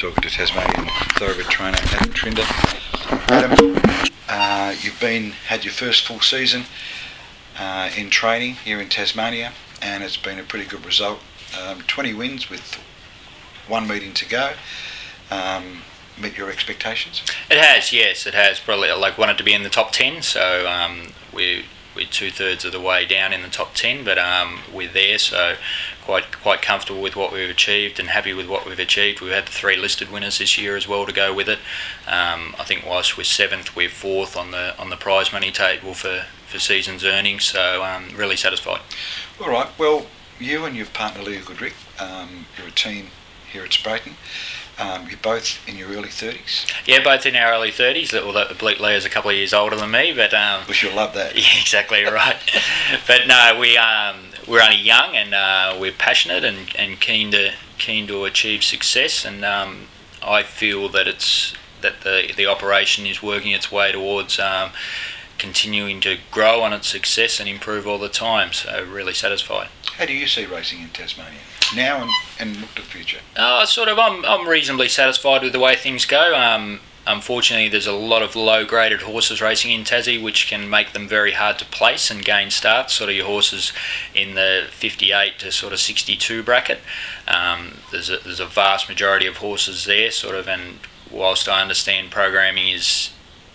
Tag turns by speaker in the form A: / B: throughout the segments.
A: talking to Tasmanian thoroughbred trainer Adam Trinder. Adam, you've had your first full season in training here in Tasmania, and it's been a pretty good result. 20 wins with one meeting to go. Met your expectations?
B: It has, yes, it has. Probably wanted to be in the top 10, so we're 2/3 of the way down in the top 10, but we're there, so quite comfortable with what we've achieved and happy with what we've achieved. We've had the 3 listed winners this year as well to go with it. I think whilst we're 7th, we're 4th on the prize money table for season's earnings, so really satisfied.
A: All right, well, you and your partner Leah Goodrick, you're a team here at Spreyton. You're both in your early 30s?
B: Yeah, both in our early 30s, although Leah's a couple of years older than me. But
A: we should love that.
B: Yeah, exactly right. But no, we're only young, and we're passionate and keen to achieve success, and I feel that the operation is working its way towards continuing to grow on its success and improve all the time, so really satisfied.
A: How do you see racing in Tasmania now and look to the future?
B: I'm reasonably satisfied with the way things go. Unfortunately, there's a lot of low-graded horses racing in Tassie, which can make them very hard to place and gain starts. Sort of your horses in the 58 to sort of 62 bracket. There's a vast majority of horses there, and whilst I understand programming is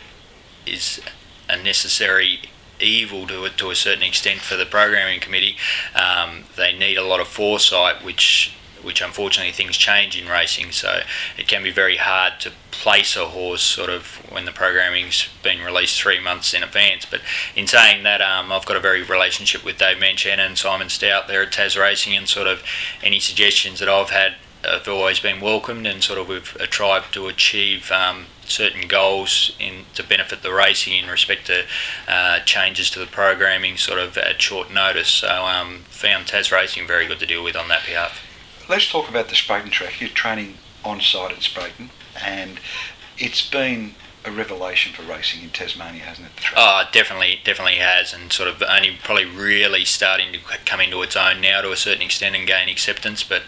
B: a necessary evil to a certain extent for the programming committee, they need a lot of foresight, which unfortunately things change in racing, so it can be very hard to place a horse when the programming's been released 3 months in advance. But in saying that, I've got a very good relationship with Dave Manchana and Simon Stout there at Tas Racing, and any suggestions that I've had have always been welcomed, and we've tried to achieve certain goals to benefit the racing in respect to changes to the programming at short notice. So found Tas Racing very good to deal with on that behalf.
A: Let's talk about the Spreyton track. You're training on site at Spreyton, and it's been a revelation for racing in Tasmania, hasn't it? The track?
B: Oh, definitely has, and only probably really starting to come into its own now to a certain extent and gain acceptance. But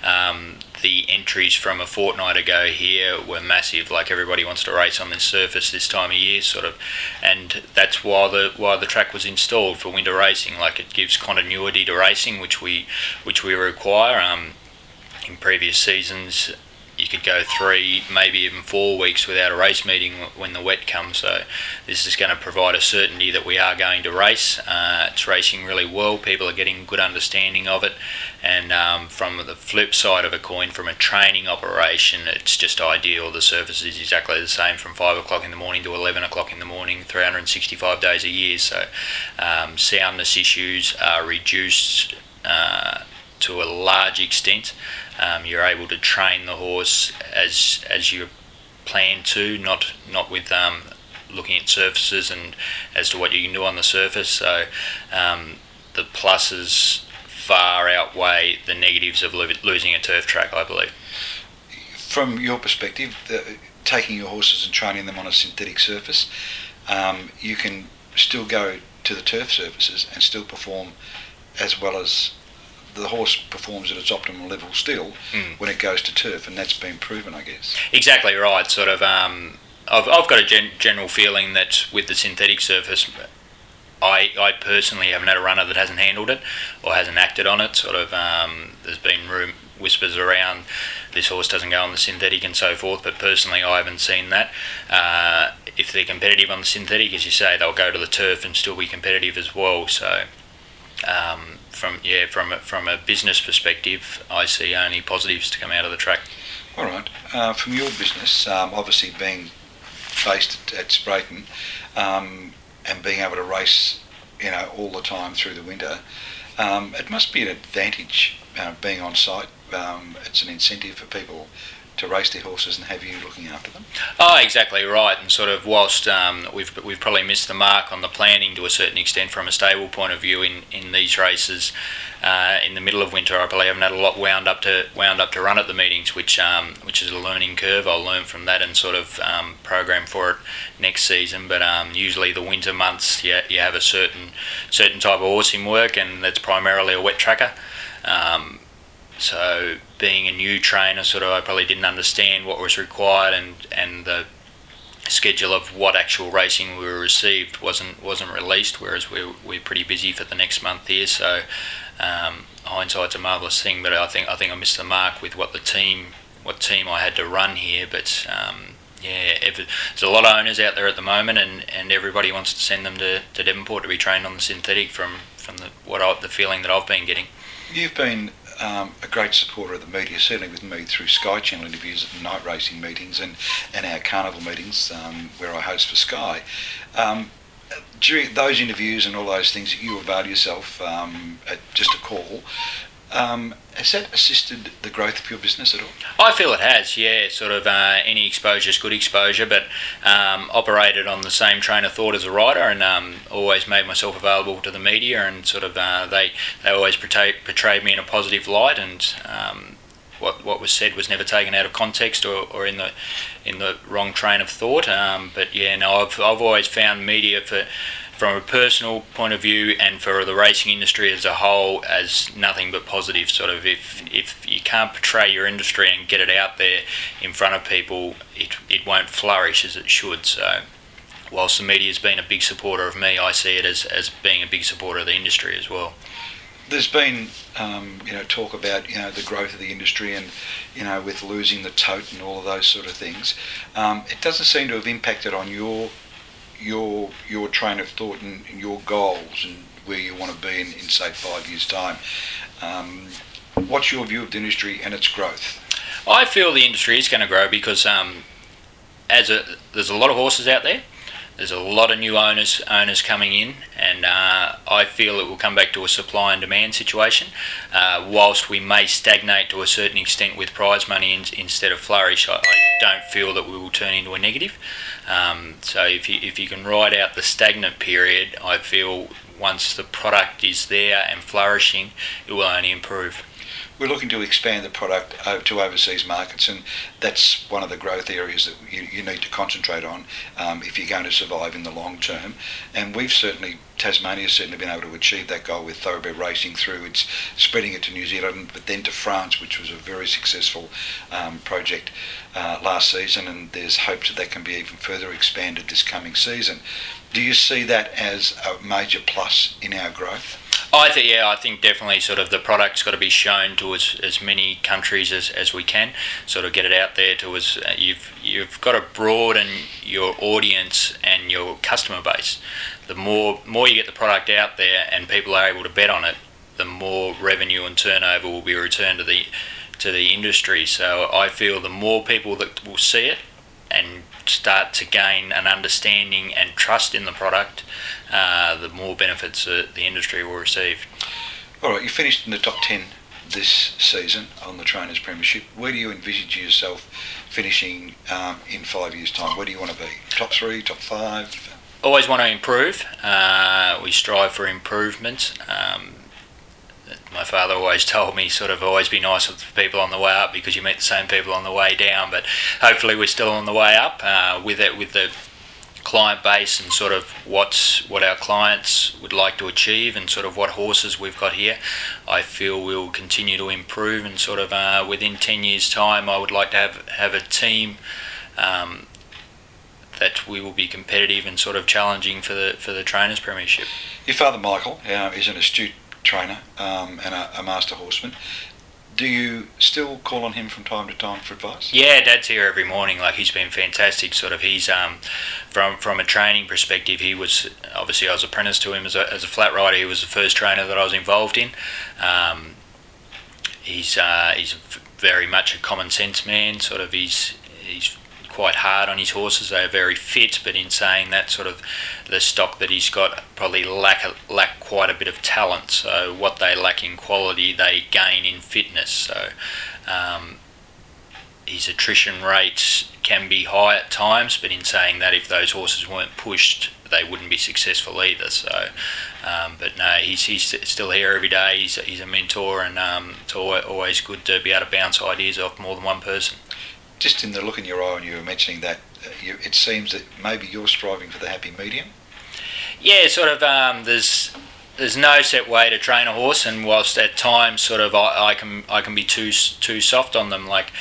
B: the entries from a fortnight ago here were massive. Everybody wants to race on this surface this time of year, and that's why the track was installed for winter racing. It gives continuity to racing, which we require. In previous seasons, you could go 3, maybe even 4 weeks without a race meeting when the wet comes. So this is going to provide a certainty that we are going to race. It's racing really well. People are getting good understanding of it. And from the flip side of a coin, from a training operation, it's just ideal. The surface is exactly the same from 5 o'clock in the morning to 11 o'clock in the morning, 365 days a year. So soundness issues are reduced to a large extent. You're able to train the horse as you plan to, not with looking at surfaces and as to what you can do on the surface. So the pluses far outweigh the negatives of losing a turf track, I believe.
A: From your perspective, taking your horses and training them on a synthetic surface, you can still go to the turf surfaces and still perform as well as the horse performs at its optimal level still when it goes to turf, and that's been proven, I guess.
B: Exactly right. I've got a general feeling that with the synthetic surface, I personally haven't had a runner that hasn't handled it or hasn't acted on it. There's been whispers around this horse doesn't go on the synthetic and so forth, but personally I haven't seen that. If they're competitive on the synthetic, as you say, they'll go to the turf and still be competitive as well. So from a business perspective, I see only positives to come out of the track.
A: All right. From your business, obviously being based at Spreyton, and being able to race, all the time through the winter, it must be an advantage being on site. It's an incentive for people to race their horses and have you looking after them.
B: Oh, exactly right. And whilst we've probably missed the mark on the planning to a certain extent from a stable point of view in these races in the middle of winter, I probably haven't had a lot wound up to run at the meetings, which is a learning curve. I'll learn from that and program for it next season. But usually the winter months, you have a certain type of horse in work, and that's primarily a wet tracker. So being a new trainer, sort of I probably didn't understand what was required, and the schedule of what actual racing we were received wasn't released, whereas we're pretty busy for the next month here. So hindsight's a marvellous thing, but I think I missed the mark with what team I had to run here. But there's a lot of owners out there at the moment, and everybody wants to send them to Devonport to be trained on the synthetic from the feeling that I've been getting.
A: You've been a great supporter of the media, certainly with me through Sky Channel interviews at the night racing meetings and our carnival meetings where I host for Sky. During those interviews and all those things that you avail yourself at just a call, has that assisted the growth of your business at all?
B: I feel it has, yeah. Sort of any exposure is good exposure, but operated on the same train of thought as a rider, and always made myself available to the media, and sort of they always portrayed me in a positive light, and what was said was never taken out of context or in the wrong train of thought. But yeah, no, I've always found media from a personal point of view and for the racing industry as a whole as nothing but positive. Sort of if you can't portray your industry and get it out there in front of people, it won't flourish as it should. So whilst the media's been a big supporter of me, I see it as being a big supporter of the industry as well.
A: There's been talk about the growth of the industry and with losing the tote and all of those sort of things. It doesn't seem to have impacted on your train of thought and your goals and where you want to be in say 5 years' time. What's your view of the industry and its growth?
B: I feel the industry is going to grow because there's a lot of horses out there. There's a lot of new owners coming in, and I feel it will come back to a supply and demand situation. Whilst we may stagnate to a certain extent with prize money instead of flourish, I don't feel that we will turn into a negative. So if you can ride out the stagnant period, I feel once the product is there and flourishing, it will only improve.
A: We're looking to expand the product to overseas markets, and that's one of the growth areas that you need to concentrate on if you're going to survive in the long term. And Tasmania's certainly been able to achieve that goal with thoroughbred racing through its spreading it to New Zealand, but then to France, which was a very successful project last season, and there's hopes that can be even further expanded this coming season. Do you see that as a major plus in our growth?
B: I think definitely sort of the product's got to be shown to as many countries as we can, sort of get it out there to us. You've got to broaden your audience and your customer base. The more you get the product out there and people are able to bet on it, the more revenue and turnover will be returned to the industry. So I feel the more people that will see it and start to gain an understanding and trust in the product, the more benefits the industry will receive.
A: All right, you finished in the top 10 this season on the Trainers Premiership. Where do you envisage yourself finishing in 5 years' time? Where do you want to be? Top 3, top 5?
B: Always want to improve. We strive for improvement. My father always told me sort of always be nice with people on the way up because you meet the same people on the way down, but hopefully we're still on the way up with the client base and sort of what our clients would like to achieve and sort of what horses we've got here. I feel we'll continue to improve, and sort of within 10 years' time I would like to have a team that we will be competitive and sort of challenging for the Trainers Premiership.
A: Your father Michael is an astute trainer and a master horseman. Do you still call on him from time to time for advice?
B: Yeah, Dad's here every morning. Like, he's been fantastic. Sort of, he's from a training perspective, he was obviously I was apprentice to him as a flat rider. He was the first trainer that I was involved in. He's very much a common sense man. Sort of, he's quite hard on his horses. They are very fit, but in saying that, sort of the stock that he's got probably lack quite a bit of talent. So what they lack in quality, they gain in fitness. So his attrition rates can be high at times, but in saying that, if those horses weren't pushed, they wouldn't be successful either. So, but no, he's still here every day. He's a mentor, and it's always good to be able to bounce ideas off more than one person.
A: Just in the look in your eye when you were mentioning that, it seems that maybe you're striving for the happy medium.
B: Yeah, sort of. There's there's no set way to train a horse, and whilst at times sort of I can be too soft on them, like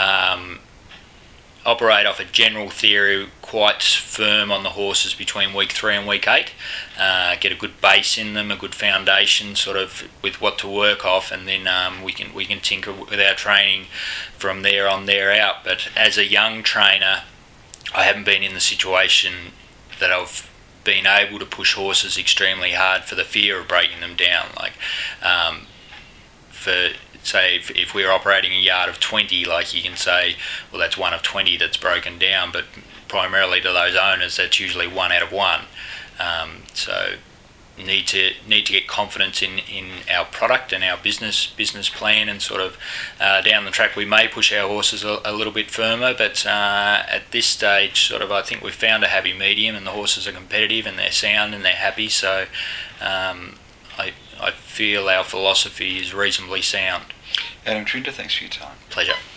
B: operate off a general theory, quite firm on the horses between week 3 and week 8. Get a good base in them, a good foundation, sort of with what to work off, and then we can tinker with our training from there on there out. But as a young trainer, I haven't been in the situation that I've been able to push horses extremely hard for the fear of breaking them down. Like for say if we're operating a yard of 20, like you can say, well, that's one of 20 that's broken down, but primarily to those owners, that's usually 1 out of 1. So need to get confidence in our product and our business plan, and sort of down the track we may push our horses a little bit firmer, but at this stage sort of I think we've found a happy medium, and the horses are competitive and they're sound and they're happy. So I feel our philosophy is reasonably sound.
A: Adam Trinder, thanks for your time.
B: Pleasure.